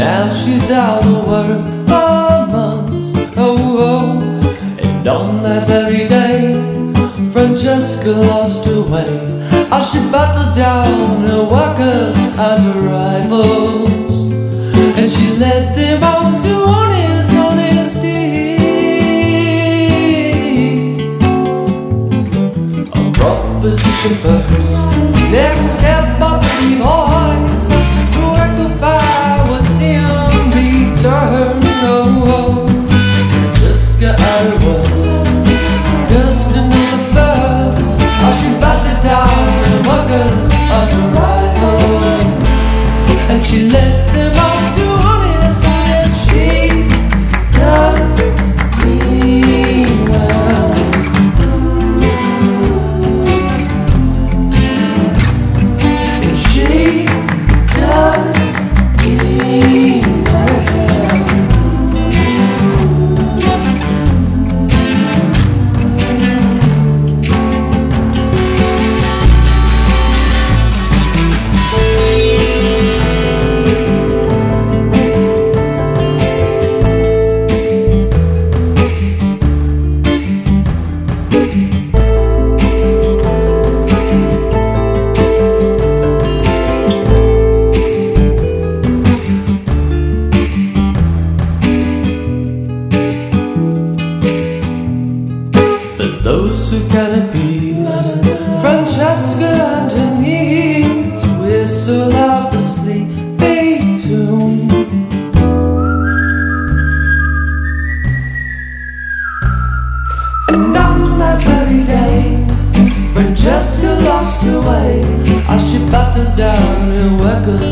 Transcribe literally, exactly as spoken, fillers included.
Now she's out of work for months, oh, oh. And on that very day, Francesca lost her way as she battled down her workers and her rivals, and she led them on to honest honesty. A proposition first, next step up the voice to rectify what's in return. Oh, oh. Just got out of work, just another verse as she battered down her workers and her rivals, and she led them on to honest, honest. She does mean well, and she does mean well. Those who can appease Francesca and her needs whistle off a sleepy tune. And on that very day, Francesca lost her way as she battered down her workers